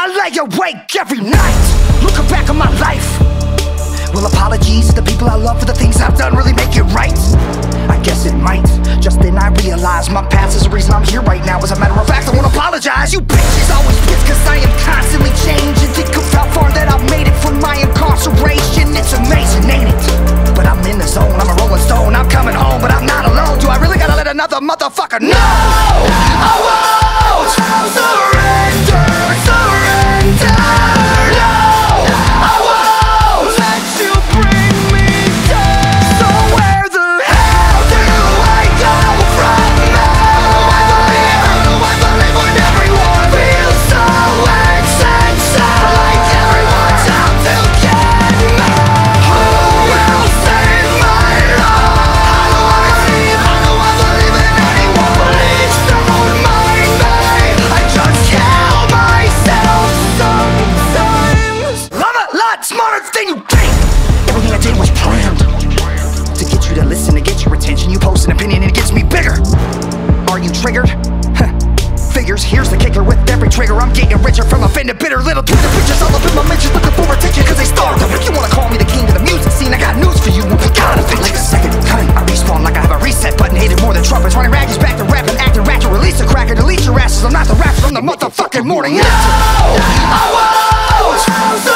I lay awake every night, looking back on my life. Will apologies to the people I love for the things I've done really make it right? I guess it might. Just then I realized my past is the reason I'm here right now. As a matter of fact, I won't apologize. You bitches always pissed cause I am constantly changing. Think of how far that I've made it from my incarceration. It's amazing, ain't it? But I'm in the zone, I'm a rolling stone. I'm coming home, but I'm not alone. Do I really gotta let another motherfucker know? I won't surrender, surrender. No, I won't let you bring me down. So where the hell do I go from now? I believe when everyone feels so insane, like everyone's out to get me. Who will save my life? I know I believe in anyone. Please don't mind me. I just kill myself sometimes. I'm a lot smarter than you think. Everything I did was planned to get you to listen, to get your attention. You post an opinion and it gets me bigger. Are you triggered? Figures, here's the kicker. With every trigger I'm getting richer from offended, bitter little Twitter pictures all up in my mentions, looking for attention cause they starved. If you wanna call me the king of the music scene, I got news for you. I'm gotta fit like a second coming. I respawn like I have a reset button, hated more than trumpets. Running raggies back to rapping, acting ratchet. Release a cracker, delete your asses. I'm not the rapper, I'm the motherfucking morning after. No, I won't